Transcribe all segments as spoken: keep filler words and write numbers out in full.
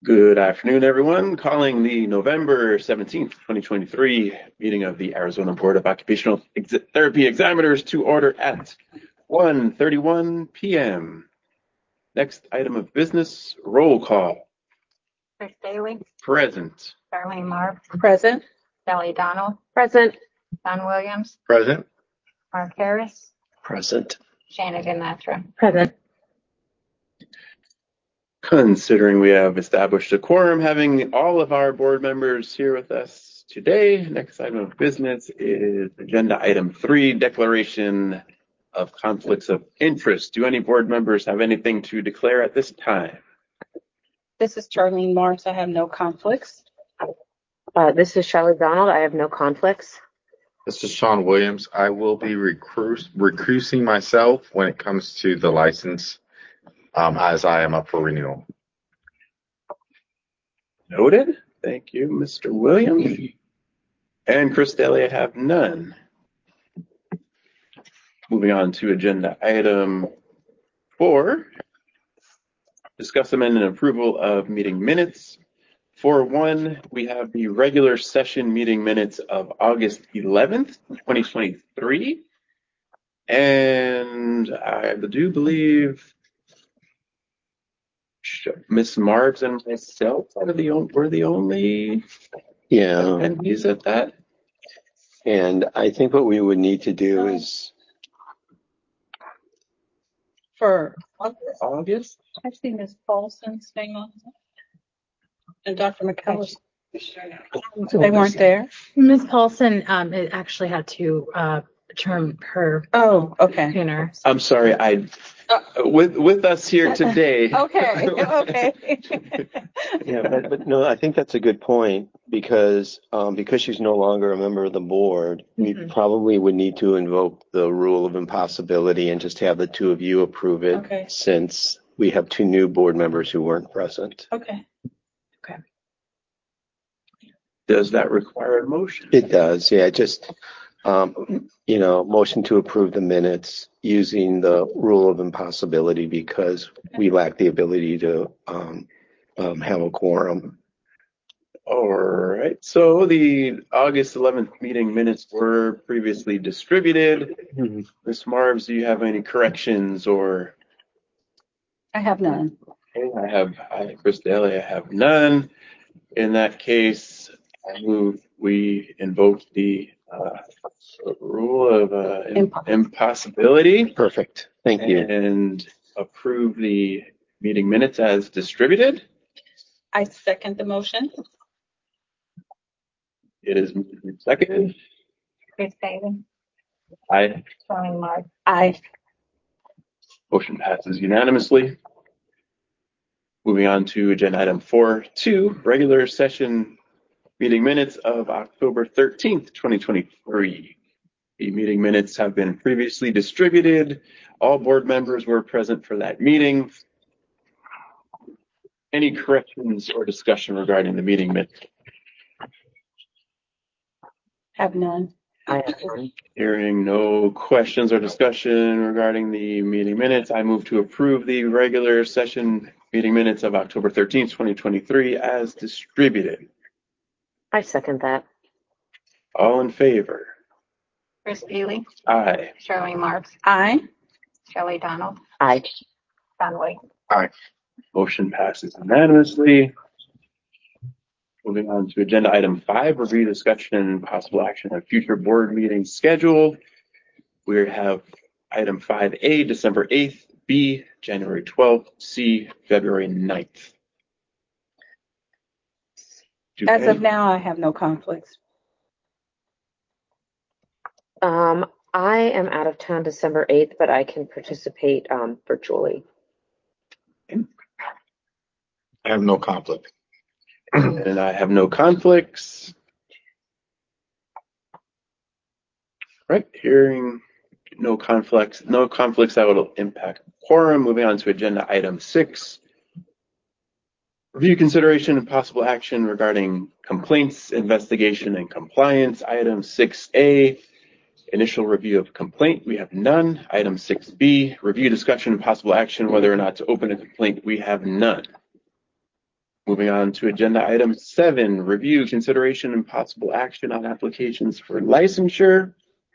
Good afternoon, everyone. Calling the November seventeenth, twenty twenty-three meeting of the Arizona Board of Occupational Ex- Therapy Examiners to order at one thirty-one p m Next item of business, roll call. Chris Daly, Present. Darlene Mark, Present. Kelly Donald, Present. Don Williams, Present. Mark Harris, Present. Shannon Ganatra. Present. Considering we have established a quorum, having all of our board members here with us today, next item of business is agenda item three, declaration of conflicts of interest. Do any board members have anything to declare at this time? This is Charlene Marks. I have no conflicts. Uh, this is Shelley Donald. I have no conflicts. This is Sean Williams. I will be recru- recusing myself when it comes to the license, um, as I am up for renewal. Noted. Thank you, Mister Williams. And Chris Daly, I have none. Moving on to agenda item four, discuss amendment and approval of meeting minutes. For one, we have the regular session meeting minutes of August eleventh, twenty twenty-three. And I do believe Miss Marbs and myself are the only, were the only Yeah, attendees at that. and I think what we would need to do is, For August? I see Miss Paulson's name on it. And Doctor McCullough. They weren't there? Miz Paulson, um, it actually had to uh, term her Oh, okay. tuner. I'm sorry, I with with us here today. Okay, okay. yeah, but, but no, I think that's a good point because um, because she's no longer a member of the board, we Mhm. probably would need to invoke the rule of impossibility and just have the two of you approve it, Okay. since we have two new board members who weren't present. Okay. Does that require a motion? It does, yeah. Just um, you know, motion to approve the minutes using the rule of impossibility because we lack the ability to um, um, have a quorum. All right. So the August eleventh meeting minutes were previously distributed. Mhm. Miz Marbs, do you have any corrections or? I have none. Okay, I have, I, Chris Daly, I have none. In that case, I move we invoke the uh, rule of uh, im- Impossible. impossibility Perfect. Thank you. and approve the meeting minutes as distributed. I second the motion. It is moved and seconded. Chris Daly, Aye. Darlene Mark, Aye. Motion passes unanimously. Moving on to agenda item four two, regular session meeting minutes of October thirteenth, twenty twenty-three. The meeting minutes have been previously distributed. All board members were present for that meeting. Any corrections or discussion regarding the meeting minutes? Have none. I have none. Hearing no questions or discussion regarding the meeting minutes, I move to approve the regular session meeting minutes of October thirteenth, twenty twenty-three as distributed. I second that. All in favor? Chris Daly, Aye. Charlene Mark, Aye. Kelly Donald, Aye. Don Williams. Aye. Motion passes unanimously. Moving on to agenda item five, review, discussion, and possible action on future board meetings scheduled. We have item five A, December eighth, B, January twelfth, C, February ninth. Do As of any- now, I have no conflicts. Um, I am out of town December eighth, but I can participate um, virtually. I have no conflict. And I have no conflicts. Right, hearing no conflicts, no conflicts that will impact quorum. Moving on to agenda item six. Review, consideration, and possible action regarding complaints, investigation, and compliance. Item six A, initial review of complaint. We have none. Item six B, review, discussion, and possible action whether or not to open a complaint. We have none. Moving on to agenda item seven, review, consideration, and possible action on applications for licensure.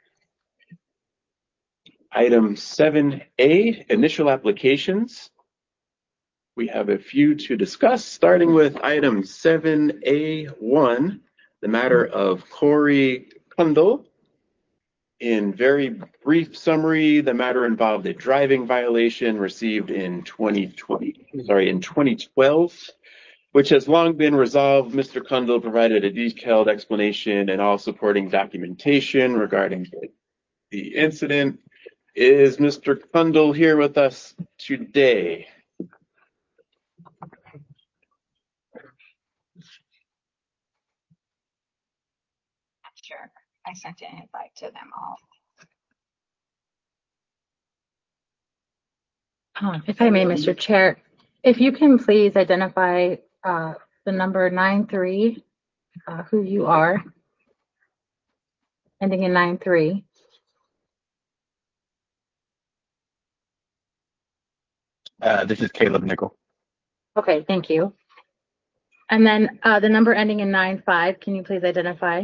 Item seven A, initial applications. We have a few to discuss, starting with item seven A one, the matter of Corey Kundal. In very brief summary, the matter involved a driving violation received in twenty twenty, sorry, in twenty twelve, which has long been resolved. Mister Kundal provided a detailed explanation and all supporting documentation regarding the incident. Is Mister Kundal here with us today? Sure. I sent an invite to them all. Um, if I may, Mister Chair, if you can please identify uh, the number nine three, uh, who you are, ending in nine three. Uh, this is Caleb Nickel. Okay, thank you. And then uh, the number ending in nine five, can you please identify?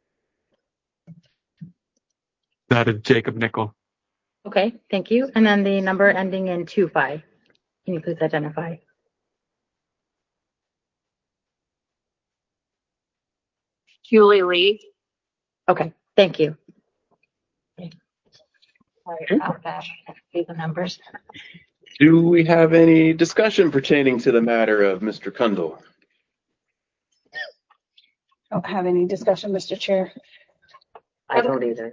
That is Jacob Nickel. Okay, thank you. And then the number ending in two five, can you please identify? Julie Lee. Okay, thank you. Sorry about that. See the numbers. Do we have any discussion pertaining to the matter of Mister Kundal? Don't have any discussion, Mister Chair. I don't either.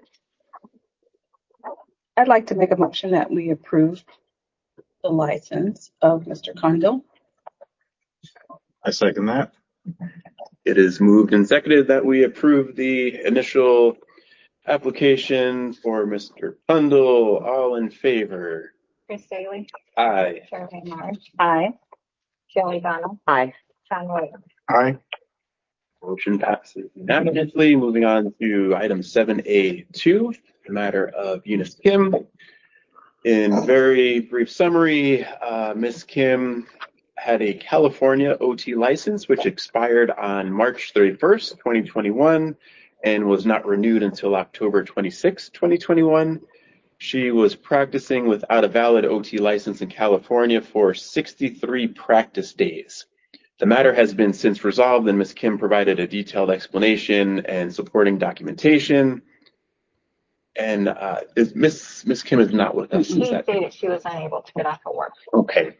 I'd like to make a motion that we approve the license of Mister Kundal. I second that. It is moved and seconded that we approve the initial application for Mister Kundal. All in favor? Chris Daly. Aye. Shirley March. Aye. Shelley Donald. Aye. Sean Williams. Aye. Motion passes unanimously. Moving on to item seven A two, the matter of Eunice Kim. In very brief summary, uh, Miz Kim had a California O T license which expired on March thirty-first, twenty twenty-one, and was not renewed until October twenty-sixth, twenty twenty-one. She was practicing without a valid O T license in California for sixty-three practice days. The matter has been since resolved, and Miz Kim provided a detailed explanation and supporting documentation. And uh, is Miss Miss Kim is not with us. She Is that stated she was unable to get off of work. okay?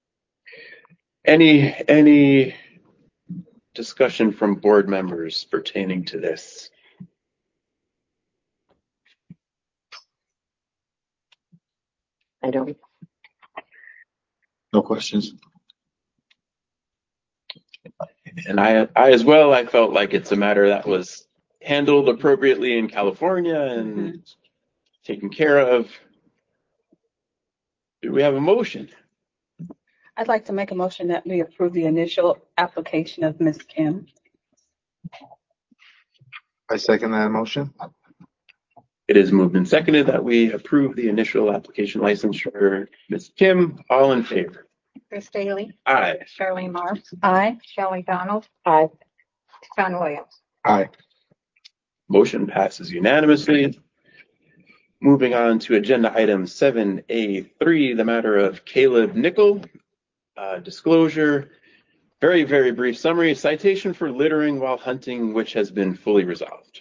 Any any discussion from board members pertaining to this? I don't. No questions. And I, I as well, I felt like it's a matter that was handled appropriately in California and Mm-hmm. taken care of. Do we have a motion? I'd like to make a motion that we approve the initial application of Miz Kim. I second that motion. It is moved and seconded that we approve the initial application license for Miz Kim. All in favor? Chris Daly. Aye. Shirley March. Aye. Shelley Donald. Aye. Sean Williams. Aye. Motion passes unanimously. Moving on to agenda item seven A three, the matter of Caleb Nickel. Uh, disclosure. Very, very brief summary. Citation for littering while hunting, which has been fully resolved.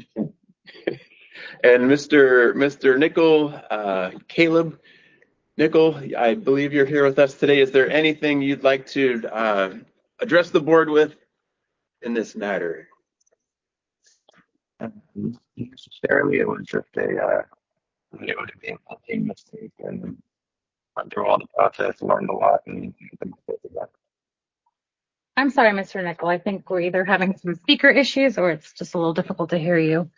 And Mister Mister Nickel, uh, Caleb Nickel, I believe you're here with us today. Is there anything you'd like to uh, address the board with in this matter? Um, necessarily, it was just a uh, it would have been a mistake and went through all the process, learned a lot, and I'm sorry, Mister Nickel. I think we're either having some speaker issues or it's just a little difficult to hear you.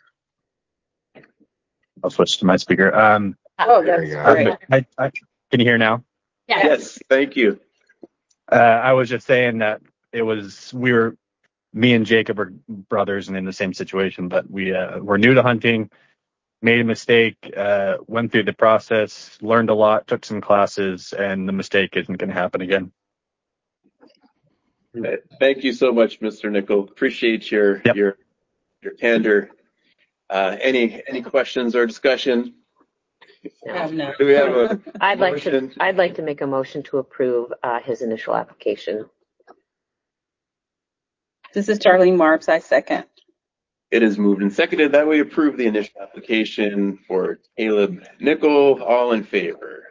I'll switch to my speaker. Um, Oh, There that's you go. great. I, I, can you hear now? Yes. Yes, thank you. Uh, I was just saying that it was we were me and Jacob are brothers and in the same situation, but we uh, were new to hunting, made a mistake, uh, went through the process, learned a lot, took some classes, and the mistake isn't going to happen again. Thank you so much, Mister Nickel. Appreciate your Yep. your your candor. Uh, any any questions or discussion? I have none. Do we have a I'd like to, motion? I'd like to make a motion to approve uh, his initial application. This is Charlene Marks. I second. It is moved and seconded that we approve the initial application for Caleb Nickel. All in favor?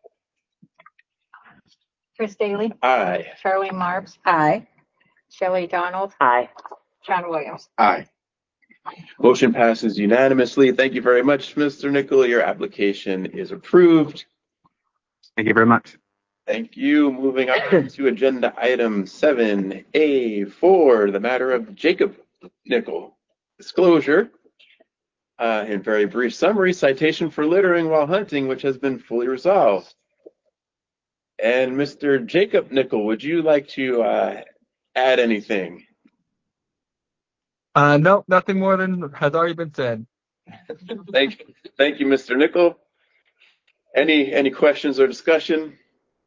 Chris Daly, Aye. Charlene Marks, Aye. Shelley Donald, Aye. Sean Williams. Aye. Motion passes unanimously. Thank you very much, Mister Nickel. Your application is approved. Thank you very much. Thank you. Moving on to agenda item seven A four, the matter of Jacob Nickel. Disclosure. Uh, in very brief summary, citation for littering while hunting, which has been fully resolved. And Mister Jacob Nickel, would you like to uh, add anything? Uh, no, nothing more than has already been said. Thank, thank you, Mister Nickel. Any any questions or discussion?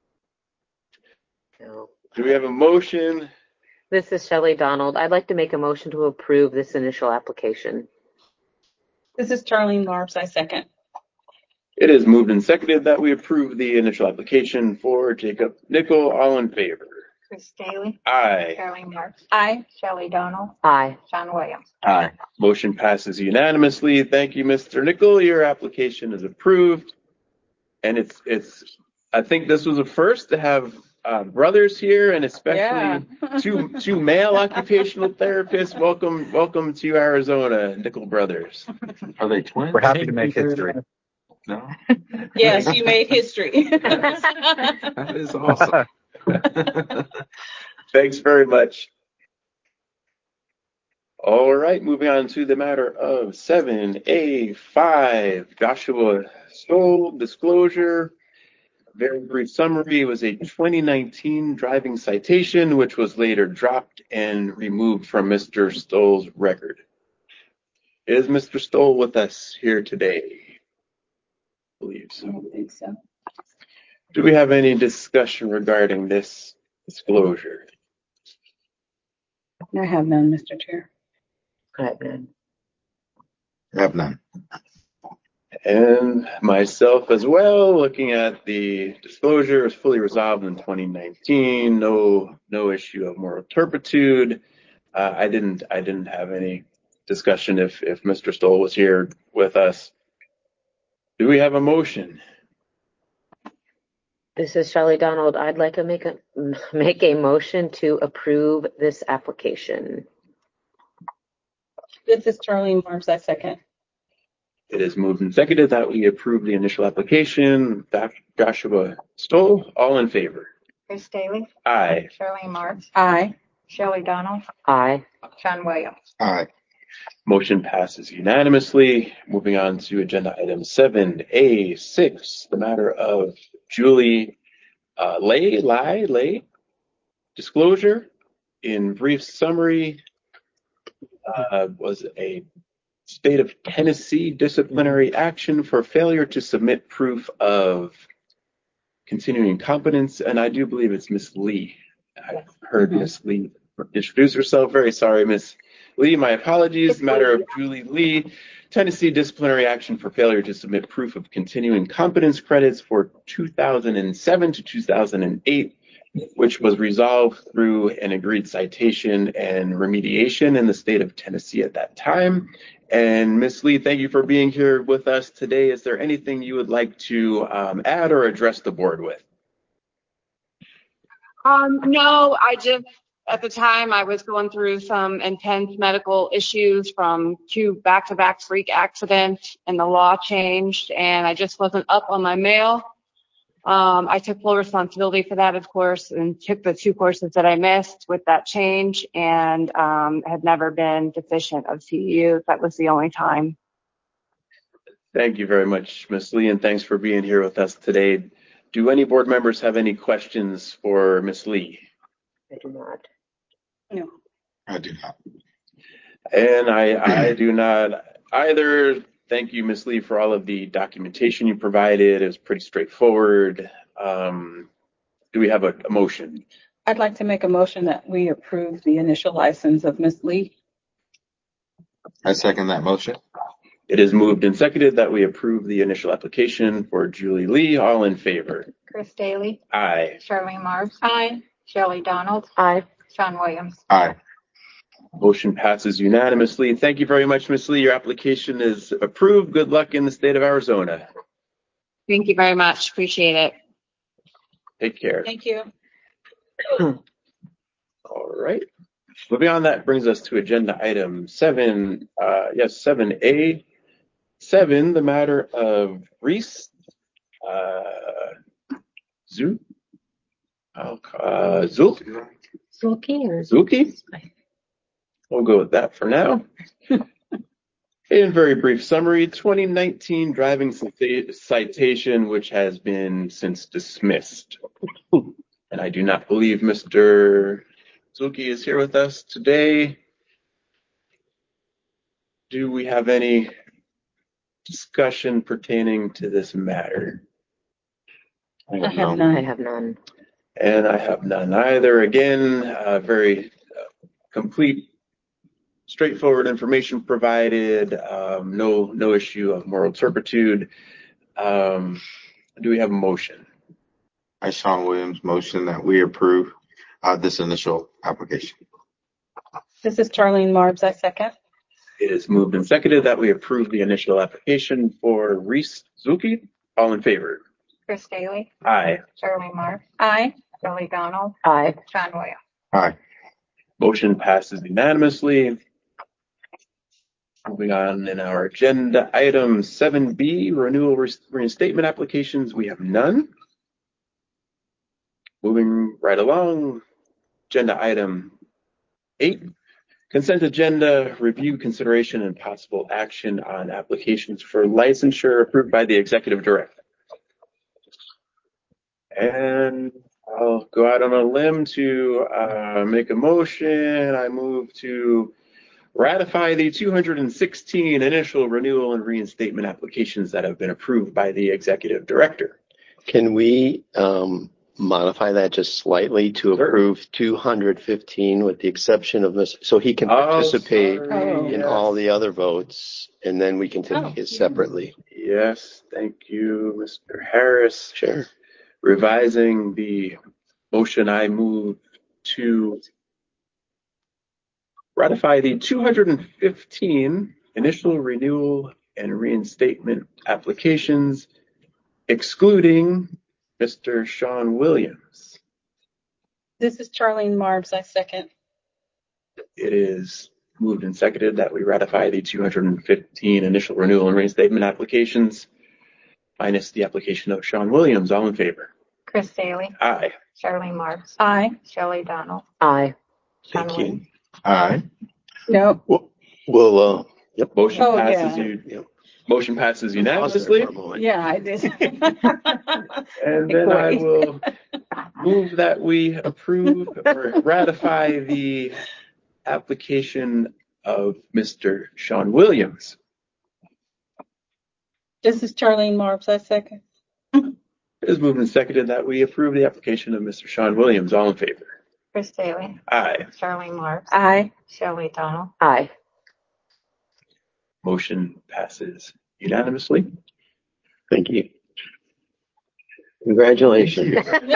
No. Do we have a motion? This is Shelley Donald. I'd like to make a motion to approve this initial application. This is Charlene Marks. I second. It is moved and seconded that we approve the initial application for Jacob Nickel. All in favor? Chris Daly, Aye. Charlene Marks, Aye. Shelley Donald, Aye. Sean Williams. Aye. Motion passes unanimously. Thank you, Mister Nickel. Your application is approved. And it's it's. I think this was a first to have uh, brothers here, and especially Yeah. two two male occupational therapists. Welcome welcome to Arizona, Nickel Brothers. Are they twins? We're happy to make history. No. Yes, you made history. That is awesome. Thanks very much. All right, moving on to the matter of seven A five, Joshua Stoll disclosure. Very brief summary. It was a twenty nineteen driving citation, which was later dropped and removed from Mister Stoll's record. Is Mister Stoll with us here today? I believe I so. don't think so. Do we have any discussion regarding this disclosure? I have none, Mister Chair. I have none. I have none. And myself as well, looking at the disclosure, it was fully resolved in twenty nineteen. No, no issue of moral turpitude. Uh, I didn't, I didn't have any discussion if if Mister Stoll was here with us. Do we have a motion? This is Shelley Donald. I'd like to make a make a motion to approve this application. This is Charlene Marks. I second. It is moved and seconded that we approve the initial application. Joshua Stoll, all in favor? Chris Daly, Aye. Charlene Marks, Aye. Shelley Donald, Aye. Sean Williams. Aye. Motion passes unanimously. Moving on to agenda item seven A six, the matter of Julie uh, Lay, Lay, Lay, disclosure. In brief summary, uh, was a state of Tennessee disciplinary action for failure to submit proof of continuing competence, and I do believe it's Miss Lee. I've heard Mhm. Miss Lee introduce herself. Very sorry, Miss Lee. My apologies. It's Matter Lee. of Julie Lee, Tennessee disciplinary action for failure to submit proof of continuing competence credits for two thousand seven to two thousand eight, which was resolved through an agreed citation and remediation in the state of Tennessee at that time. And Miss Lee, thank you for being here with us today. Is there anything you would like to um, add or address the board with? Um, no, I just, at the time, I was going through some intense medical issues from two back-to-back freak accidents, and the law changed, and I just wasn't up on my mail. Um, I took full responsibility for that, of course, and took the two courses that I missed with that change, and um, had never been deficient of C E Us. That was the only time. Thank you very much, Miss Lee, and thanks for being here with us today. Do any board members have any questions for Miss Lee? I do not. No. I do not. And I, I do not either. Thank you, Miss Lee, for all of the documentation you provided. It was pretty straightforward. Um, do we have a, a motion? I'd like to make a motion that we approve the initial license of Miss Lee. I second that motion. It is moved and seconded that we approve the initial application for Julie Lee. All in favor? Chris Daly, Aye. Charlene Marbs, Aye. Shelley Donald, Aye. Sean Williams. Aye. Motion passes unanimously. Thank you very much, Miss Lee. Your application is approved. Good luck in the state of Arizona. Thank you very much. Appreciate it. Take care. Thank you. All right. Moving on, that brings us to agenda item seven. Uh, yes, seven A. Seven, the matter of Reese uh, Zu, uh, Zulk, Zulki or Zulki. We'll go with that for now. In very brief summary, twenty nineteen driving cita- citation, which has been since dismissed. And I do not believe Mister Zulki is here with us today. Do we have any discussion pertaining to this matter? I have none. I have none. And I have none either. Again, uh, very uh, complete, straightforward information provided. Um, no, no issue of moral turpitude. Um, do we have a motion? I, Sean Williams, motion that we approve uh, this initial application. This is Charlene Marbs. I second. It is moved and seconded that we approve the initial application for Reese Zulki. All in favor? Chris Daly, Aye. Charlene Marbs, Aye. Shelley Donald, Aye. Sean Williams. Aye. Motion passes unanimously. Moving on in our agenda, item seven B, renewal re- reinstatement applications. We have none. Moving right along, agenda item eight, consent agenda, review, consideration, and possible action on applications for licensure approved by the executive director. And I'll go out on a limb to uh, make a motion. I move to ratify the two hundred sixteen initial renewal and reinstatement applications that have been approved by the executive director. Can we um, modify that just slightly to Sure. approve two hundred fifteen with the exception of this, so he can Oh, participate sorry. in Yes. all the other votes, and then we can take Oh, it separately. Yes, thank you, Mister Harris. Sure. Revising the motion, I move to ratify the two hundred fifteen initial renewal and reinstatement applications, excluding Mister Sean Williams. This is Charlene Marbs. I second. It is moved and seconded that we ratify the two hundred fifteen initial renewal and reinstatement applications, minus the application of Sean Williams. All in favor? Chris Daly, Aye. Charlene Marbs, Aye. Shelley Donald, Aye. Sean Thank Williams. you. Aye. No. Well, we'll uh, yep. Motion Oh, passes yeah. you. Yep. Motion passes Pause unanimously. there for a moment. Yeah, I did. And then I will move that we approve or ratify the application of Mister Sean Williams. This is Charlene Marbs. I second. It is moved and seconded that we approve the application of Mister Sean Williams. All in favor? Chris Daly, Aye. Charlene Marbs, Aye. Shelley Donald, Aye. Motion passes unanimously. Thank you. Congratulations.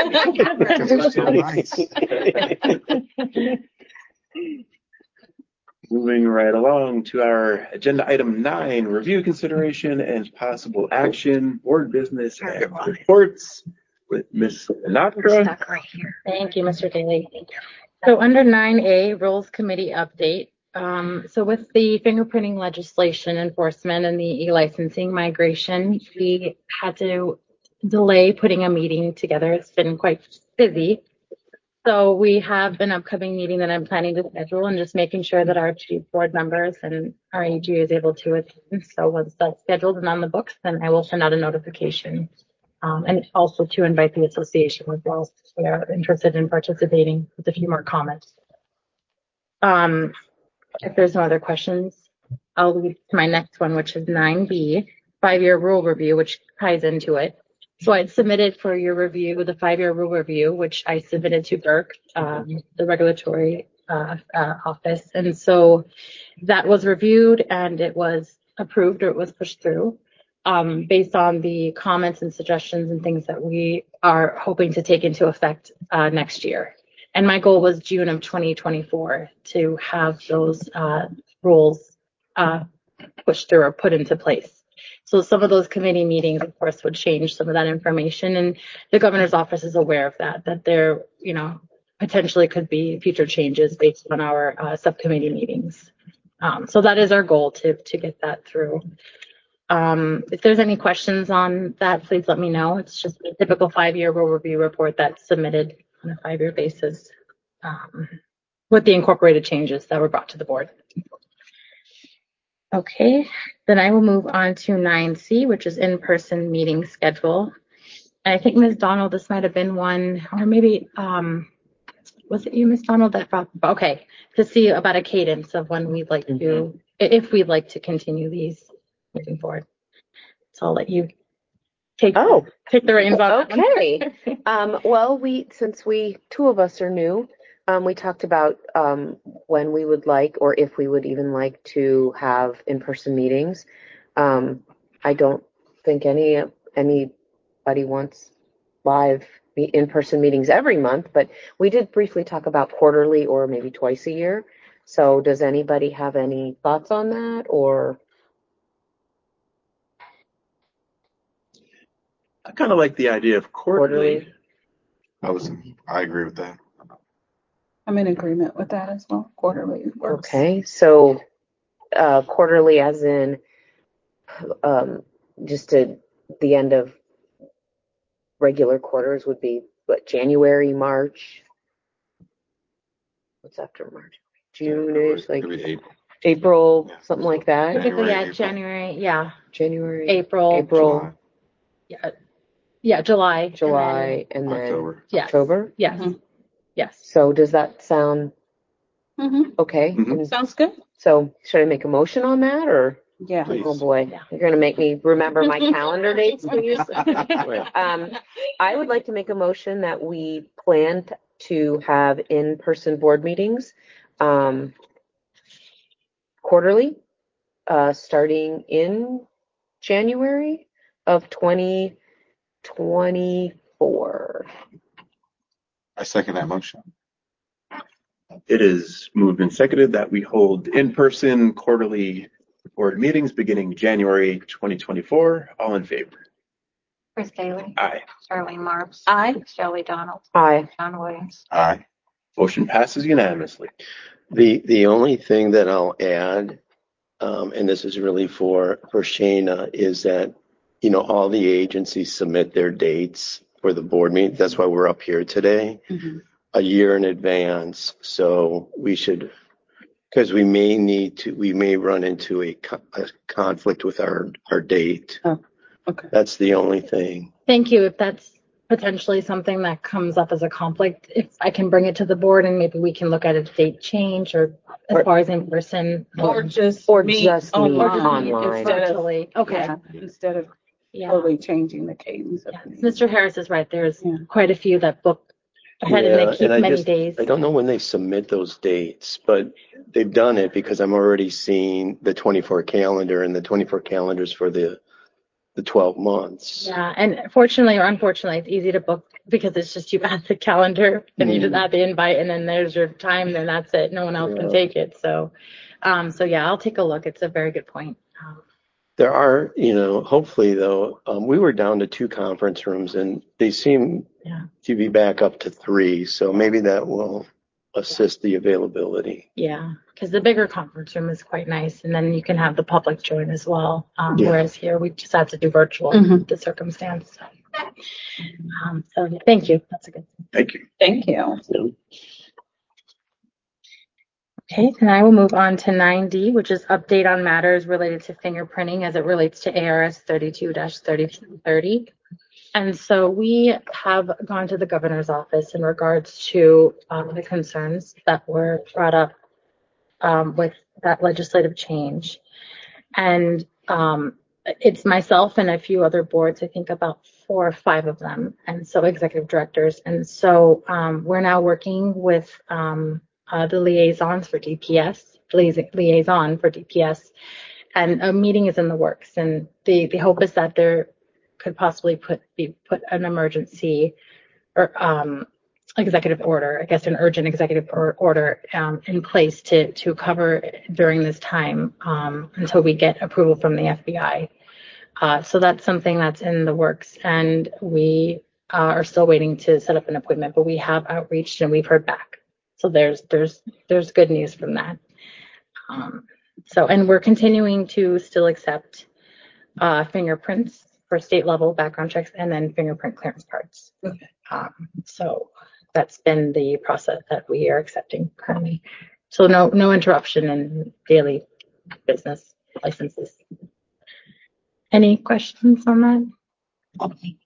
Moving right along to our agenda item nine, review, consideration, and possible action, board business and reports with Miz Sinatra. stuck right here. Thank you, Mister Daly. So under nine A, Rules Committee update. Um, so with the fingerprinting legislation enforcement and the e-licensing migration, we had to delay putting a meeting together. It's been quite busy. So we have an upcoming meeting that I'm planning to schedule and just making sure that our chief board members and our A G is able to attend. So once that's scheduled and on the books, then I will send out a notification. Um, and also to invite the association as well if they are interested in participating with a few more comments. Um, if there's no other questions, I'll lead to my next one, which is nine B, five-year rule review, which ties into it. So I submitted for your review the five-year rule review, which I submitted to Burke, um, the regulatory uh, uh, office. And so that was reviewed and it was approved, or it was pushed through um, based on the comments and suggestions and things that we are hoping to take into effect uh, next year. And my goal was June of twenty twenty-four to have those uh, rules uh, pushed through or put into place. So some of those committee meetings, of course, would change some of that information, and the governor's office is aware of that, that there, you know, potentially could be future changes based on our uh, subcommittee meetings. Um, so that is our goal, to to get that through. Um, if there's any questions on that, please let me know. It's just a typical five-year rule review report that's submitted on a five-year basis um, with the incorporated changes that were brought to the board. Okay, then I will move on to nine C, which is in-person meeting schedule. And I think Miz Donald, this might have been one, or maybe, um, was it you, Miz Donald, that brought, okay, to see about a cadence of when we'd like to, mm-hmm. if we'd like to continue these moving forward. So I'll let you take, oh, take the reins on. Okay. um, well, we, since we, two of us are new, Um, we talked about um, when we would like, or if we would even like to have in-person meetings. Um, I don't think any anybody wants live in-person meetings every month, but we did briefly talk about quarterly or maybe twice a year. So does anybody have any thoughts on that, or? I kind of like the idea of quarterly. Quarterly. I was, I agree with that. I'm in agreement with that as well. Quarterly works. Okay, so uh, quarterly as in um, just to the end of regular quarters would be what, January, March? What's after March? June-ish, like Maybe April. April, Yeah. something like that. Typically, yeah, April. January, yeah, January, April, April, yeah, yeah, July, July, and then, October. yes. October. Yes, Mhm. yes. So does that sound Mm-hmm. okay? Mhm. And Sounds good. so should I make a motion on that, or? Yeah. Please. Oh boy, Yeah. you're gonna make me remember my calendar dates, please. um, I would like to make a motion that we plan t- to have in-person board meetings um, quarterly, uh, starting in January of twenty twenty-four. I second that motion. It is moved and seconded that we hold in-person quarterly board meetings beginning January twenty twenty-four. All in favor? Chris Daly, Aye. Charlene Marks, Aye. Shelley Donald, Aye. John Williams. Aye. Motion passes unanimously. The, the only thing that I'll add, um, and this is really for, for Shayna, is that, you know, all the agencies submit their dates for the board meeting. That's why we're up here today, Mm-hmm. a year in advance. So we should, because we may need to, we may run into a, co- a conflict with our, our date. Oh, okay. That's the only thing. Thank you. If that's potentially something that comes up as a conflict, if I can bring it to the board and maybe we can look at a date change, or as Or- far as in person. Or just Or meet just meet online, online. instead of Virtually. Okay. yeah, instead of Yeah. totally changing the cadence of Yeah. the meeting. Mister Harris is right. There's Yeah. quite a few that book ahead and Yeah, they keep and I many just- days. I don't know when they submit those dates, but they've done it because I'm already seeing the twenty-four calendar, and the twenty-four calendars for the the twelve months. Yeah, and fortunately or unfortunately, it's easy to book because it's just you add the calendar and you just Mm. add the invite, and then there's your time, then that's it. No one else Yeah. can take it. So, um, so yeah, I'll take a look. It's a very good point. Um, There are, you know, hopefully though, um, we were down to two conference rooms, and they seem Yeah. to be back up to three. So maybe that will assist the availability. yeah, because the bigger conference room is quite nice, and then you can have the public join as well. Um, Yeah. Whereas here we just had to do virtual Mhm. with the circumstance. So, um, so yeah, thank you. That's a good thing. Thank you. Thank you. Okay, then I will move on to nine D, which is update on matters related to fingerprinting as it relates to A R S thirty-two thirty-two thirty. And so we have gone to the governor's office in regards to um, the concerns that were brought up um, with that legislative change. And um, it's myself and a few other boards, I think about for five of them, and so executive directors. And so um, we're now working with um, uh, the liaisons for D P S, liaison for D P S, and a meeting is in the works. And the, the hope is that there could possibly put be put an emergency or um, executive order, I guess an urgent executive or, order um, in place to to cover during this time um, until we get approval from the F B I. Uh, so that's something that's in the works, and we uh, are still waiting to set up an appointment, but we have outreached and we've heard back. So there's there's there's good news from that. Um, so and we're continuing to still accept uh, fingerprints for state level background checks and then fingerprint clearance cards. Okay. Um, so that's been the process that we are accepting currently. So no no interruption in daily business licenses. Any questions on that? Okay.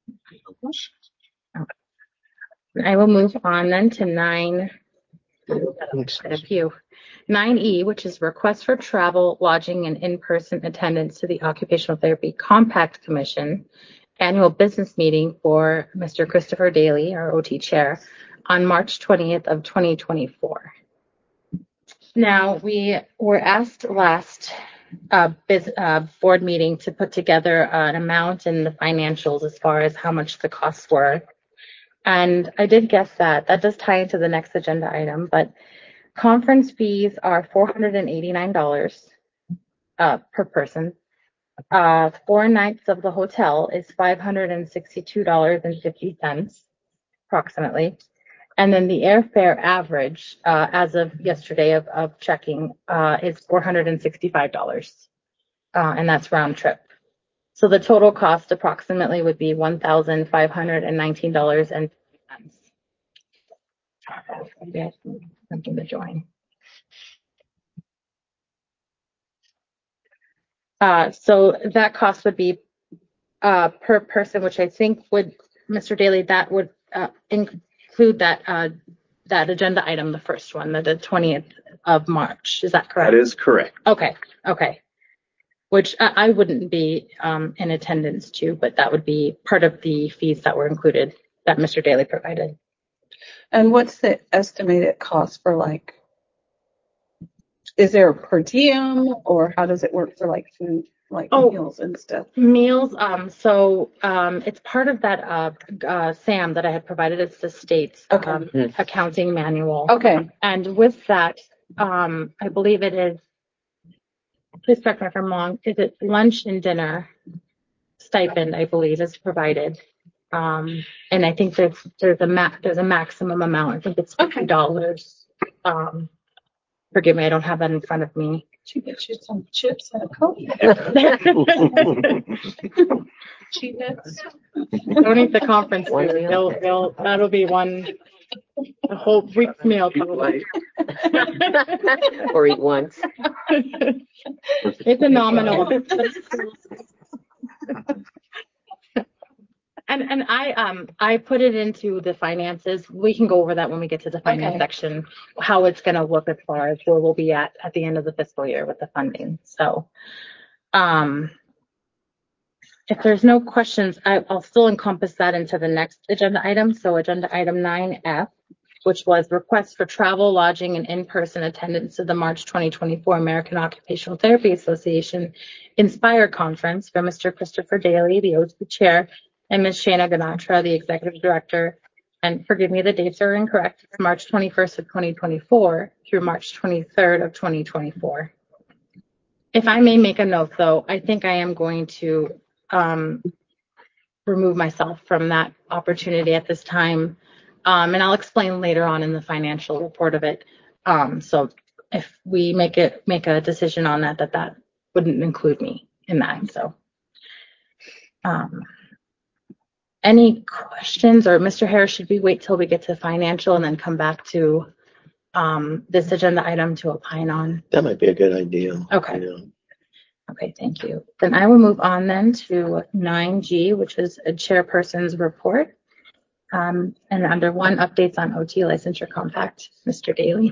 I will move on then to nine, quite a few. nine E, which is request for travel, lodging, and in-person attendance to the Occupational Therapy Compact Commission annual business meeting for Mister Christopher Daly, our O T chair, on March twentieth of twenty twenty-four. Now, we were asked last uh, biz, uh, board meeting to put together an amount and the financials as far as how much the costs were. And I did guess that. That does tie into the next agenda item, but conference fees are four hundred eighty-nine dollars uh, per person. Uh, four nights of the hotel is five hundred sixty-two dollars and fifty cents approximately. And then the airfare average, uh, as of yesterday of, of checking, uh, is four hundred sixty-five dollars. Uh, and that's round trip. So the total cost approximately would be one thousand five hundred nineteen dollars and fifty cents. Something to join. Uh, so that cost would be uh, per person, which I think would, Mister Daly, that would uh, include that uh, that agenda item, the first one, the, the twentieth of March. Is that correct? That is correct. Okay. Okay. Which I, I wouldn't be um, in attendance to, but that would be part of the fees that were included that Mister Daly provided. And what's the estimated cost for, like, is there a per diem, or how does it work for like food, like Oh. meals and stuff? Meals, um, so um, it's part of that uh, uh, SAM that I had provided. It's the state's Okay. um, accounting manual. Okay. And with that, um, I believe it is, please correct me if I'm wrong, is it lunch and dinner stipend, I believe, is provided. Um, and I think there's there's a ma- there's a maximum amount. I think it's fifty dollars. Um, forgive me, I don't have that in front of me. She gets you some chips and a Coke. Cheetos. Don't eat the conference food. They'll, they'll, that'll be one, a whole week's meal probably. Or eat once. It's a nominal. And and I um I put it into the finances. We can go over that when we get to the finance Okay. section, how it's going to look as far as where we'll be at at the end of the fiscal year with the funding. So, um, if there's no questions, I, I'll still encompass that into the next agenda item. So agenda item nine F, which was request for travel, lodging, and in-person attendance to the March twenty twenty-four American Occupational Therapy Association Inspire Conference for Mister Christopher Daly, the O T chair, and Miz Shana Ganatra, the executive director. And forgive me, the dates are incorrect. It's March twenty-first of twenty twenty-four through March twenty-third of twenty twenty-four. If I may make a note, though, I think I am going to um, remove myself from that opportunity at this time. Um, and I'll explain later on in the financial report of it. Um, so if we make it make a decision on that, that that wouldn't include me in that. So. Um, Any questions, or Mister Harris, should we wait till we get to financial and then come back to um, this agenda item to opine on? That might be a good idea. Okay. You know. Okay, thank you. Then I will move on then to nine G, which is a chairperson's report. Um, and under one, updates on O T licensure compact, Mister Daly.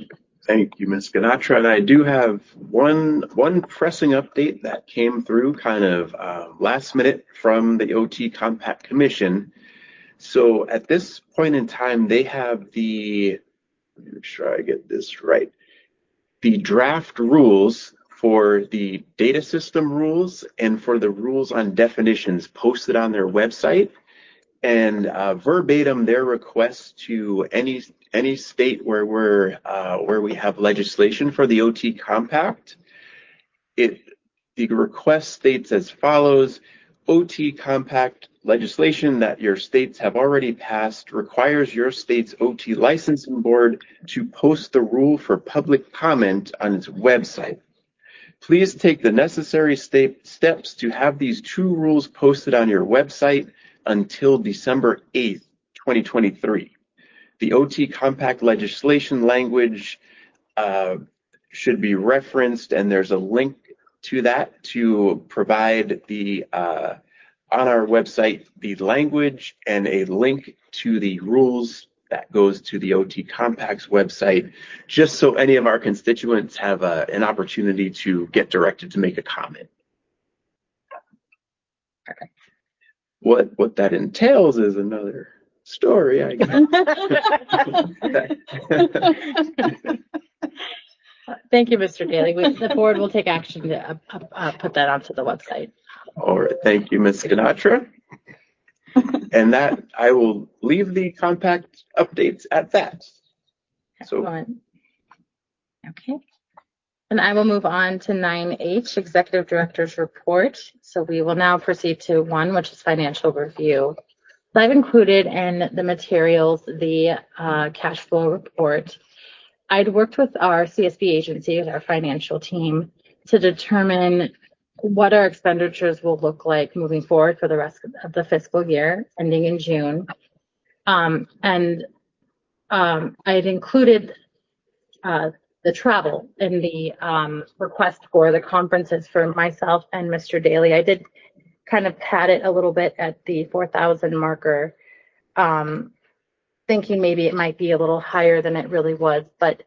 Thank you, Miz Ganatra. And I do have one one pressing update that came through kind of uh, last minute from the O T Compact Commission. So at this point in time, they have the, let me make sure I get this right, the draft rules for the data system rules and for the rules on definitions posted on their website. And uh, verbatim, their request to any any state where we're uh, where we have legislation for the O T Compact, it the request states as follows: O T Compact legislation that your states have already passed requires your state's O T licensing board to post the rule for public comment on its website. Please take the necessary sta- steps to have these two rules posted on your website until December eighth, twenty twenty-three. The O T Compact legislation language uh, should be referenced, and there's a link to that to provide the uh, on our website the language and a link to the rules that goes to the O T Compact's website, just so any of our constituents have a, an opportunity to get directed to make a comment. What what that entails is another story, I guess. Thank you, Mister Daly. We, the board will take action to uh, uh, put that onto the website. All right, thank you, Miz Ganatra. And that I will leave the compact updates at that. So, okay. And I will move on to nine H, Executive Director's Report. So we will now proceed to one, which is financial review. So I've included in the materials the uh, cash flow report. I'd worked with our C S B agency, with our financial team, to determine what our expenditures will look like moving forward for the rest of the fiscal year, ending in June. Um, and um, I had included uh, the travel in the um, request for the conferences for myself and Mister Daly. I did kind of pad it a little bit at the four thousand marker, um, thinking maybe it might be a little higher than it really was. But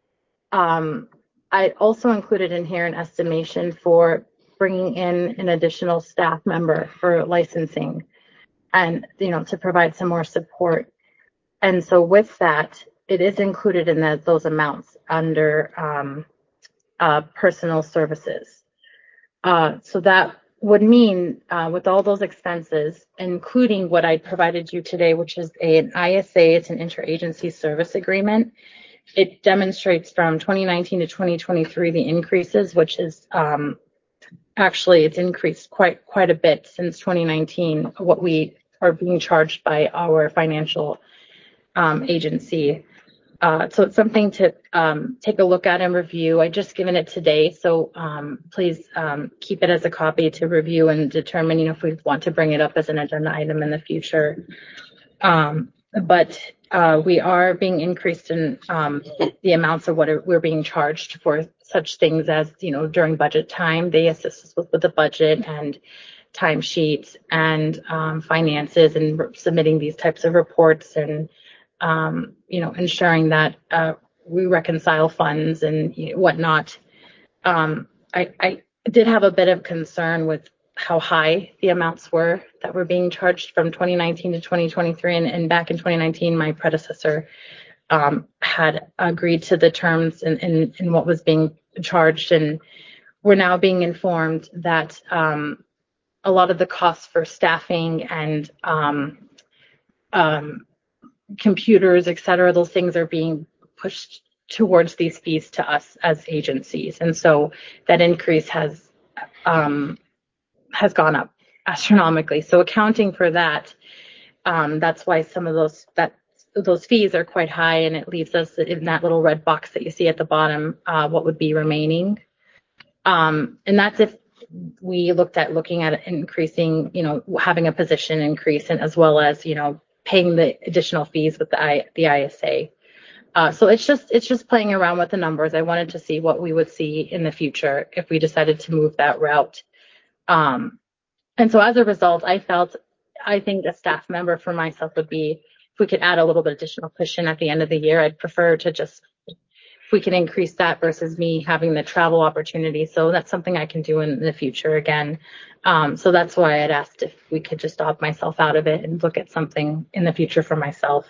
um, I also included in here an estimation for bringing in an additional staff member for licensing and, you know, to provide some more support. And so with that, it is included in the, those amounts under um, uh, personal services. Uh, so that would mean uh, with all those expenses, including what I provided you today, which is a, an I S A, it's an interagency service agreement. It demonstrates from twenty nineteen to twenty twenty-three the increases, which is um, actually it's increased quite quite a bit since twenty nineteen, what we are being charged by our financial um, agency. Uh, so it's something to um, take a look at and review. I just given it today, so um, please um, keep it as a copy to review and determine, you know, if we want to bring it up as an agenda item in the future. Um, but uh, we are being increased in um, the amounts of what are, we're being charged for such things as, you know, during budget time, they assist us with, with the budget and timesheets and um, finances and re- submitting these types of reports and Um, you know, ensuring that uh, we reconcile funds and you know, whatnot. Um, I, I did have a bit of concern with how high the amounts were that were being charged from twenty nineteen to twenty twenty-three. And, and back in twenty nineteen, my predecessor um, had agreed to the terms in, in, in what was being charged. And we're now being informed that um, a lot of the costs for staffing and um, um, computers, et cetera, those things are being pushed towards these fees to us as agencies. And so that increase has um, has gone up astronomically. So accounting for that, um, that's why some of those that those fees are quite high, and it leaves us in that little red box that you see at the bottom, uh, what would be remaining. Um, and that's if we looked at looking at increasing, you know, having a position increase, and as well as, you know, paying the additional fees with the I, the I S A. Uh, so it's just it's just playing around with the numbers. I wanted to see what we would see in the future if we decided to move that route. Um, and so as a result, I felt I think a staff member for myself would be, if we could add a little bit additional cushion at the end of the year, I'd prefer to just if we can increase that versus me having the travel opportunity. So that's something I can do in the future again. Um, so that's why I'd asked if we could just opt myself out of it and look at something in the future for myself.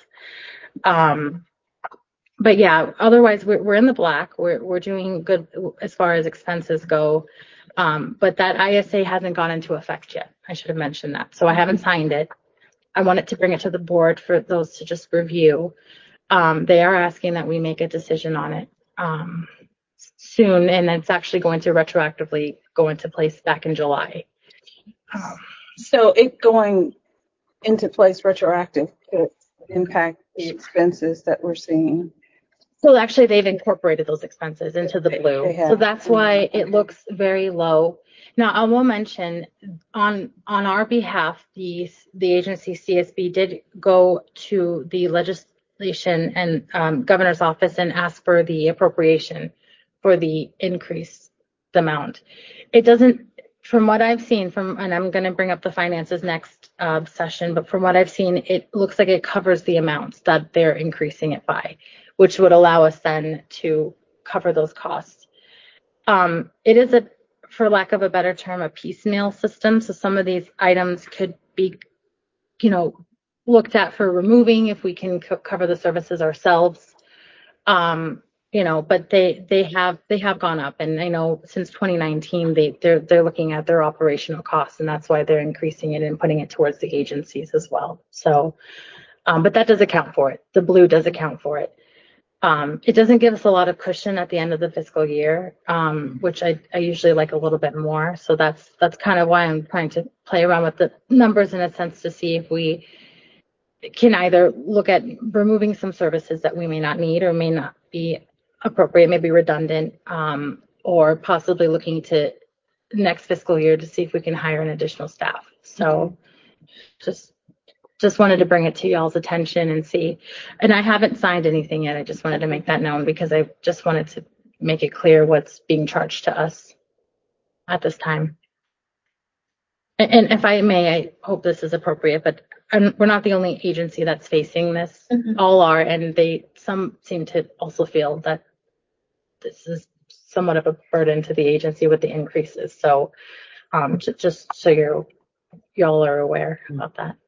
Um, but yeah, otherwise we're, we're in the black. We're, we're doing good as far as expenses go. Um, but that I S A hasn't gone into effect yet. I should have mentioned that. So I haven't signed it. I wanted to bring it to the board for those to just review. Um, they are asking that we make a decision on it um, soon, and it's actually going to retroactively go into place back in July. Um, So it going into place retroactive could impact the expenses that we're seeing. so actually, they've incorporated those expenses into the They- blue, they have. so that's why it looks very low. Now, I will mention on on our behalf, the the agency C S B did go to the legislation and um, governor's office and ask for the appropriation for the increased amount. It doesn't, from what I've seen, from and I'm going to bring up the finances next uh, session, but from what I've seen, it looks like it covers the amounts that they're increasing it by, which would allow us then to cover those costs. Um, it is a, for lack of a better term, a piecemeal system. So some of these items could be, you know, looked at for removing if we can co- cover the services ourselves. Um, you know, but they they have they have gone up, and I know since twenty nineteen they they're they're looking at their operational costs, and that's why they're increasing it and putting it towards the agencies as well. So, um, but that does account for it. The blue does account for it. Um, it doesn't give us a lot of cushion at the end of the fiscal year, um, which I, I usually like a little bit more. So that's that's kind of why I'm trying to play around with the numbers in a sense to see if we can either look at removing some services that we may not need or may not be appropriate, maybe redundant, um, or possibly looking to next fiscal year to see if we can hire an additional staff. So just just wanted to bring it to y'all's attention and see. And I haven't signed anything yet. I just wanted to make that known because I just wanted to make it clear what's being charged to us at this time. And, and if I may, I hope this is appropriate, but I'm, we're not the only agency that's facing this. Mhm. All are, and they some seem to also feel that this is somewhat of a burden to the agency with the increases. So um, just, just so you're y'all are aware about that.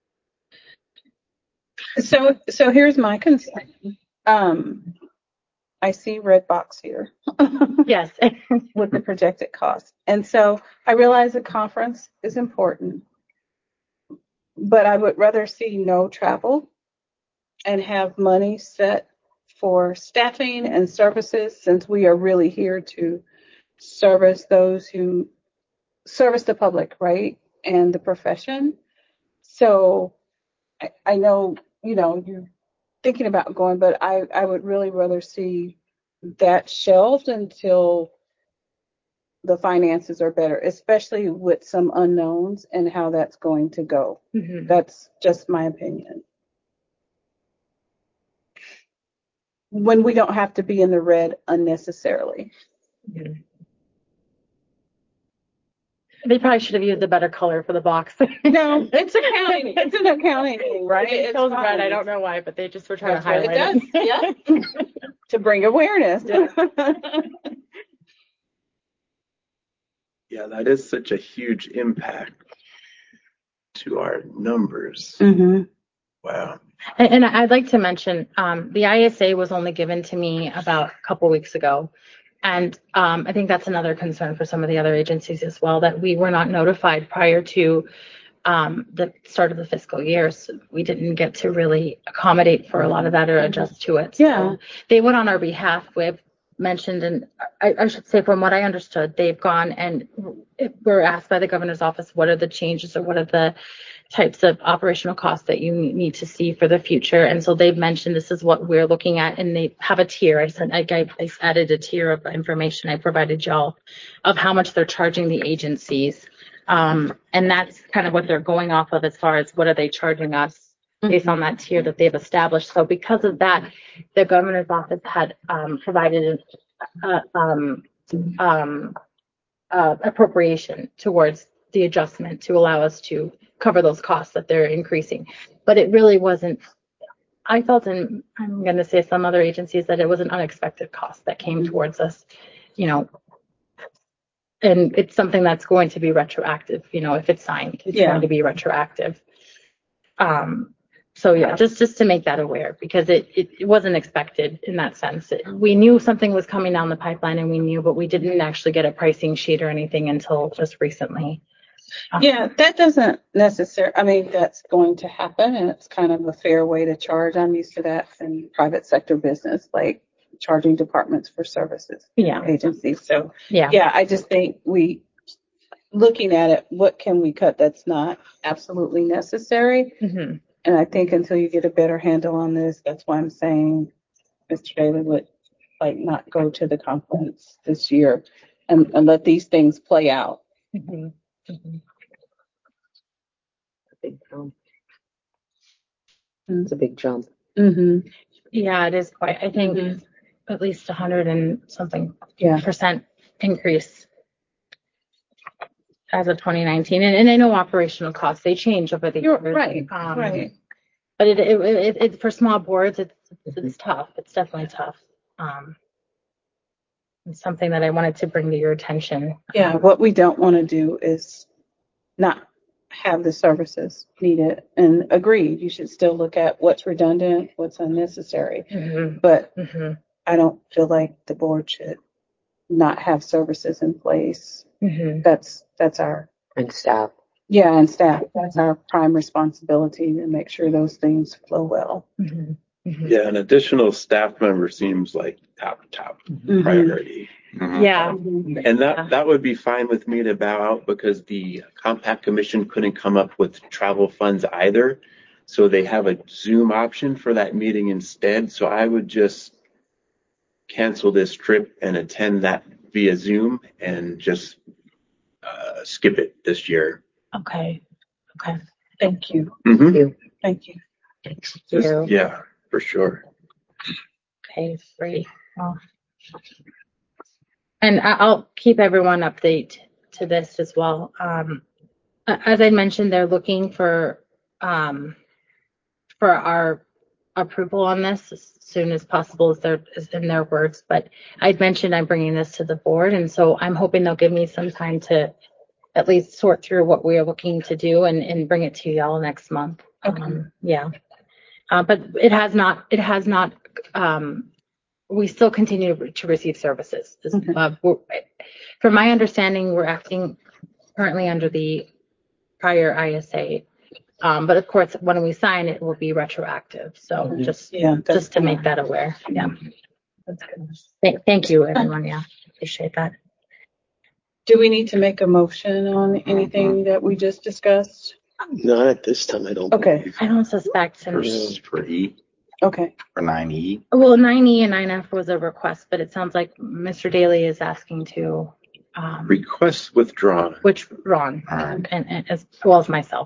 So, so here's my concern. Um, I see red box here Yes. with the projected cost. And so I realize the conference is important, but I would rather see no travel and have money set for staffing and services since we are really here to service those who service the public, right? And the profession. So I, I know, you know, you're thinking about going, but I, I would really rather see that shelved until the finances are better, especially with some unknowns and how that's going to go. Mhm. That's just my opinion. When we don't have to be in the red unnecessarily. They probably should have used a better color for the box. No, it's accounting. It's an accounting thing, right? It It's shows fine. red. I don't know why, but they just were trying That's to what it highlight does. it. Yeah. To bring awareness. Yeah, that is such a huge impact to our numbers. Mm-hmm. Wow. And, and I'd like to mention, um, the I S A was only given to me about a couple weeks ago. And um, I think that's another concern for some of the other agencies as well, that we were not notified prior to um, the start of the fiscal year. So we didn't get to really accommodate for a lot of that or adjust to it. So Yeah. they went on our behalf. We've mentioned, and I, I should say from what I understood, they've gone and were asked by the governor's office, what are the changes or what are the types of operational costs that you need to see for the future. And so they've mentioned this is what we're looking at, and they have a tier. I said I, I added a tier of information I provided y'all of how much they're charging the agencies. Um, and that's kind of what they're going off of as far as what are they charging us based on that tier that they've established. So because of that, the governor's office had um, provided an uh, um, um, uh, appropriation towards the adjustment to allow us to cover those costs that they're increasing. But it really wasn't I felt, and I'm going to say some other agencies, that it was an unexpected cost that came towards us, you know, and it's something that's going to be retroactive, you know, if it's signed, it's Yeah. going to be retroactive. Um, so yeah, just, just to make that aware, because it, it, it wasn't expected in that sense. It, we knew something was coming down the pipeline and we knew, but we didn't actually get a pricing sheet or anything until just recently. Um, Yeah, that doesn't necessarily, I mean, that's going to happen and it's kind of a fair way to charge. I'm used to that in private sector business, like charging departments for services, Yeah. agencies. So Yeah. yeah, I just think we, looking at it, what can we cut that's not absolutely necessary? Mhm. And I think until you get a better handle on this, that's why I'm saying Mister Daly would like not go to the conference this year and, and let these things play out. Mhm. Mhm. Big jump. It's a big jump. Mm-hmm. Yeah, it is quite, I think Mhm. at least a hundred and something Yeah. percent increase as of twenty nineteen. And, and I know operational costs, they change over the You're years. right. Um, Right. But it, it, it, it, for small boards, it's, it's tough. It's definitely tough. Um, it's something that I wanted to bring to your attention. Yeah. What we don't want to do is not have the services needed. And agreed, you should still look at what's redundant, what's unnecessary. Mhm. But Mhm. I don't feel like the board should not have services in place. Mhm. That's that's our And staff. yeah, and staff. That's our prime responsibility to make sure those things flow well. Mhm. Mhm. Yeah, an additional staff member seems like top, top Mhm. priority. Yeah. And that, that would be fine with me to bow out because the Compact Commission couldn't come up with travel funds either. So they have a Zoom option for that meeting instead. So I would just cancel this trip and attend that via Zoom and just uh, skip it this year. Okay. Okay. Thank you. Mm-hmm. You. Thank you. Thanks. Just, You. yeah, for sure. Okay. Great. Well, and I- I'll keep everyone update to this as well. Um, a- as I mentioned, they're looking for um, for our approval on this as soon as possible, as their is in their words. But I'd mentioned I'm bringing this to the board, and so I'm hoping they'll give me some time to at least sort through what we are looking to do and, and bring it to y'all next month. Okay. Um, yeah. Uh, but it has not. It has not. Um, we still continue to receive services. This, Okay. uh, we're- from my understanding, we're acting currently under the prior I S A. Um, but of course, when we sign, it will be retroactive. So Mhm. just, Yeah, that's just to make that aware. Yeah. That's good. Thank, thank you, everyone. Yeah. Appreciate that. Do we need to make a motion on anything that we just discussed? Not at this time, I don't Okay. believe. I don't suspect. For, And, for E, Okay. for nine E. well, nine E and nine F was a request, but it sounds like Mister Daly is asking to, um, Request withdrawn. which Ron All right. and, and as well as myself.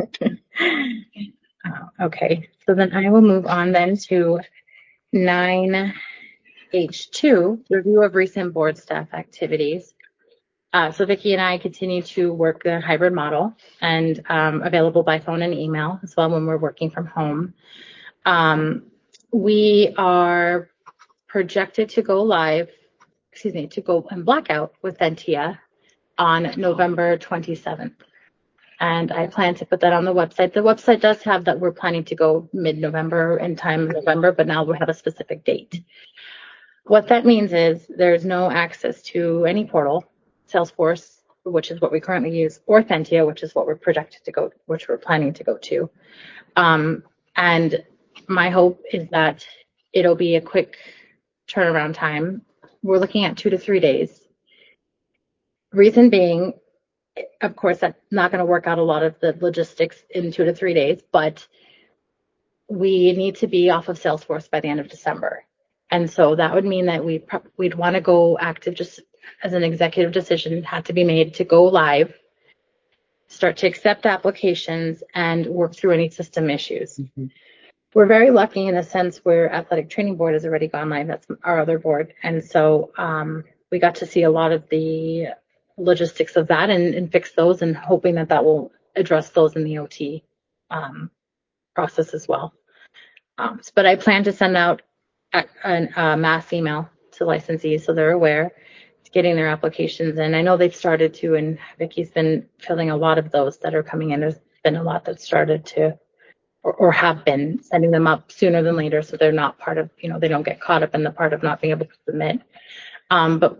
Uh, okay, so then I will move on then to nine H two, review of recent board staff activities. Uh, so Vicki and I continue to work the hybrid model and um, available by phone and email as well when we're working from home. Um, we are projected to go live, excuse me, to go in blackout with Ventia on November twenty-seventh. And I plan to put that on the website. The website does have that we're planning to go mid-November in time November, but now we have a specific date. What that means is there's no access to any portal, Salesforce, which is what we currently use, or Thentia, which is what we're projected to go, which we're planning to go to. Um, and my hope is that it'll be a quick turnaround time. We're looking at two to three days. Reason being, of course, that's not going to work out a lot of the logistics in two to three days, but we need to be off of Salesforce by the end of December. And so that would mean that we we'd want to go active, just as an executive decision had to be made to go live, start to accept applications and work through any system issues. Mm-hmm. We're very lucky in the sense where Athletic Training Board has already gone live. That's our other board. And so um, we got to see a lot of the logistics of that and, and fix those, and hoping that that will address those in the O T um, process as well. Um, but I plan to send out a, a, a mass email to licensees so they're aware, getting their applications in. I know they've started to, and Vicky's been filling a lot of those that are coming in. There's been a lot that started to, or, or have been sending them up sooner than later, so they're not part of, you know, they don't get caught up in the part of not being able to submit. Um, but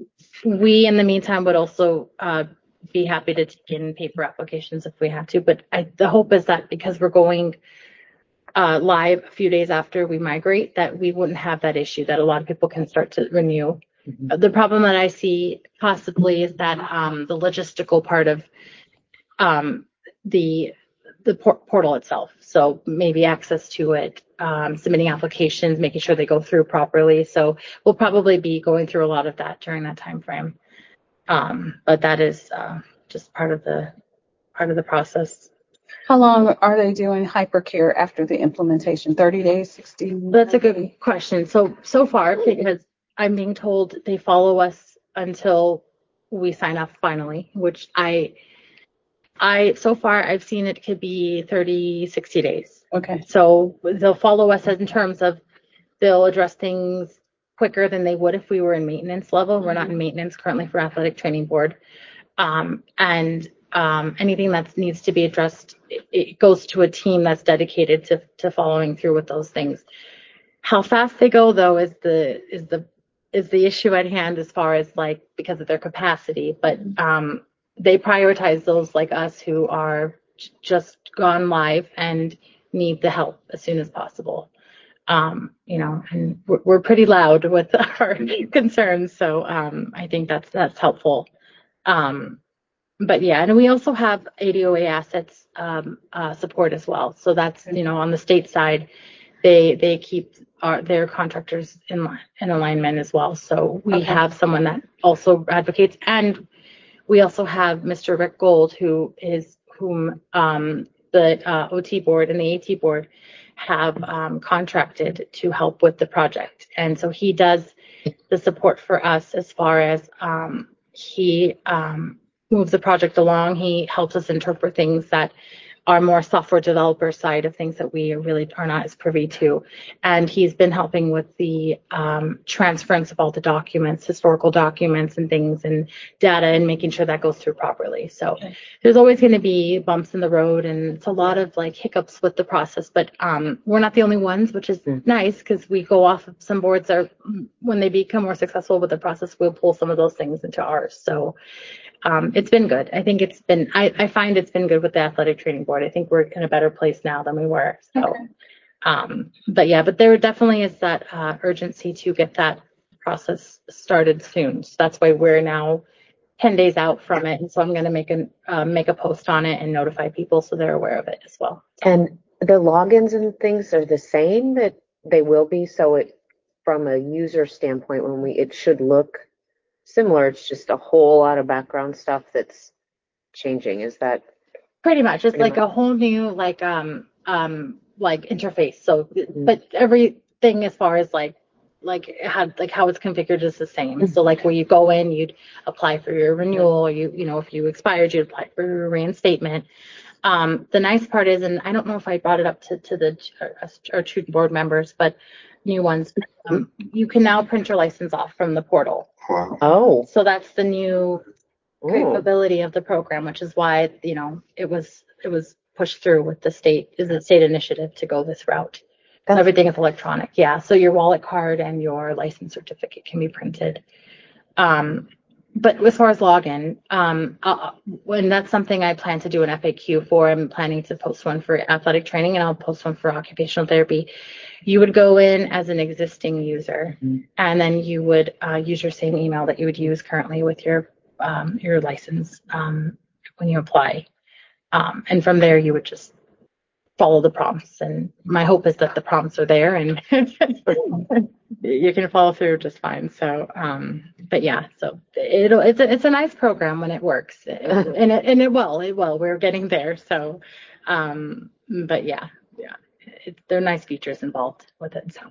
we, in the meantime, would also uh, be happy to take in paper applications if we have to. But I, the hope is that because we're going uh, live a few days after we migrate, that we wouldn't have that issue, that a lot of people can start to renew. Mm-hmm. The problem that I see possibly is that um, the logistical part of um, the the por- portal itself. So maybe access to it, um, submitting applications, making sure they go through properly. So we'll probably be going through a lot of that during that time frame. Um, but that is uh, just part of the part of the process. How long are they doing hypercare after the implementation? thirty days, sixty? That's a good question. So, so far, because I'm being told they follow us until we sign off finally, which I, I, so far I've seen it could be thirty, sixty days. Okay. So they'll follow us in terms of they'll address things quicker than they would if we were in maintenance level. We're not in maintenance currently for Athletic Training Board. Um, and um, anything that needs to be addressed, it, it goes to a team that's dedicated to, to following through with those things. How fast they go, though, is the is the is the issue at hand as far as like because of their capacity. But um, they prioritize those like us who are just gone live and need the help as soon as possible. Um, you know, and we're, we're pretty loud with our concerns, so um, I think that's that's helpful. Um, but yeah, and we also have A D O A assets um, uh, support as well. So that's, you know, on the state side, they they keep our, their contractors in in alignment as well. So we okay. have someone that also advocates, and we also have Mister Rick Gold, who is whom um, the uh, O T board and the A T board have um, contracted to help with the project, and so he does the support for us as far as um, he um, moves the project along. He helps us interpret things that are more software developer side of things that we really are not as privy to. And he's been helping with the um, transference of all the documents, historical documents and things and data, and making sure that goes through properly. So okay. There's always going to be bumps in the road, and it's a lot of like hiccups with the process, but um, we're not the only ones, which is mm. nice because we go off of some boards are when they become more successful with the process, we'll pull some of those things into ours. So Um, it's been good. I think it's been, I, I find it's been good with the athletic training board. I think we're in a better place now than we were. So, okay. um, but yeah, but there definitely is that uh, urgency to get that process started soon. So that's why we're now ten days out from it. And so I'm going to make a, uh, make a post on it and notify people so they're aware of it as well. And the logins and things are the same that they will be. So it, from a user standpoint, when we, it should look similar. It's just a whole lot of background stuff that's changing. Is that pretty much? It's pretty like much? a whole new like um um like interface. So, mm-hmm. but everything as far as like like how like how it's configured is the same. Mm-hmm. So like where you go in, you'd apply for your renewal. Or you you know if you expired, you'd apply for your reinstatement. Um, the nice part is, and I don't know if I brought it up to to the our, our two board members, but new ones. Um, you can now print your license off from the portal. Wow. Oh, so that's the new capability of the program, which is why you know it was it was pushed through with the state is a state initiative to go this route. So everything is electronic. Yeah. So your wallet card and your license certificate can be printed. Um, but as far as login, um, uh, when that's something I plan to do an F A Q for, I'm planning to post one for athletic training and I'll post one for occupational therapy. You would go in as an existing user, mm-hmm. and then you would uh, use your same email that you would use currently with your um, your license um, when you apply. Um, and from there, you would just follow the prompts. And my hope is that the prompts are there and you can follow through just fine. So, um, but yeah, so it'll, it's a, it's a nice program when it works and it, and it will, it will, we're getting there. So, um, but yeah, yeah, it, there are nice features involved with it. So,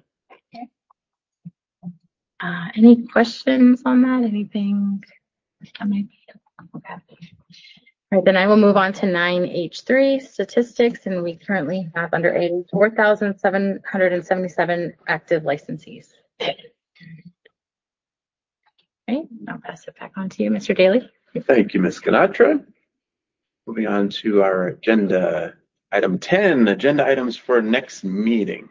uh, any questions on that? Anything? Okay. All right, then I will move on to nine H three, statistics, and we currently have under A four thousand seven hundred seventy-seven active licensees. Okay, I'll pass it back on to you, Mister Daly. Thank you, Miz Ganatra. Moving on to our agenda, item ten, agenda items for next meeting.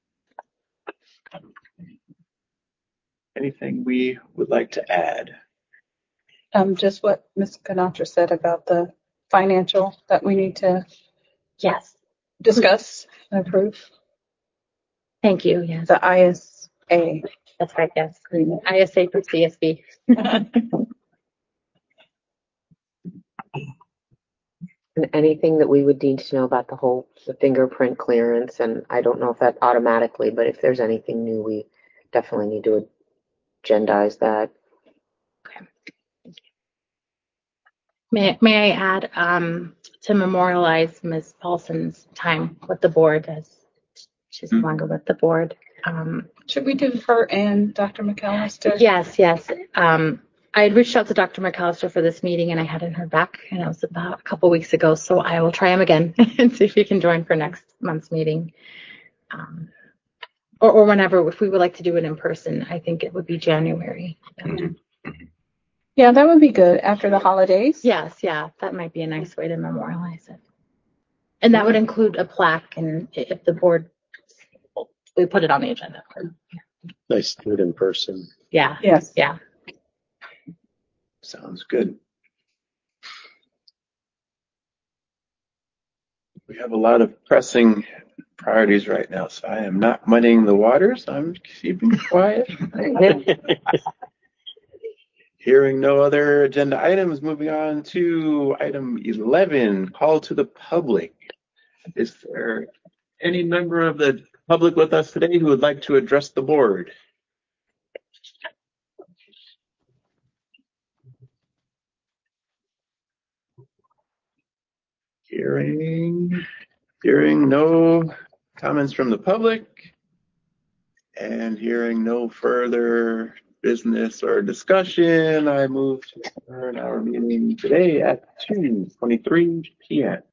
Anything we would like to add? Um, just what Miz Canatra said about the financial that we need to Yes, discuss and approve. thank you. Yes, The I S A. that's right. Yes, I S A for C S B. And anything that we would need to know about the whole the fingerprint clearance, and I don't know if that automatically, but if there's anything new, we definitely need to agendize that. May, may I add, um, to memorialize Miz Paulson's time with the board, as she's no longer with the board. Um, Should we do her and Doctor McAllister? yes, yes. Um, I had reached out to Doctor McAllister for this meeting and I hadn't heard back, and it was about a couple weeks ago, so I will try him again and see if he can join for next month's meeting. Um, or, or whenever, if we would like to do it in person, I think it would be January. Um, Yeah, that would be good after the holidays. Yes, yeah, that might be a nice way to memorialize it. And that would include a plaque, and if the board, we put it on the agenda. Nice to do it in person. Yeah, Yes. yeah. Sounds good. We have a lot of pressing priorities right now, so I am not muddying the waters. I'm keeping quiet. Hearing no other agenda items, moving on to item eleven, call to the public. Is there any member of the public with us today who would like to address the board? Hearing, hearing no comments from the public, and hearing no further business or discussion, I move to adjourn our meeting today at two twenty-three p m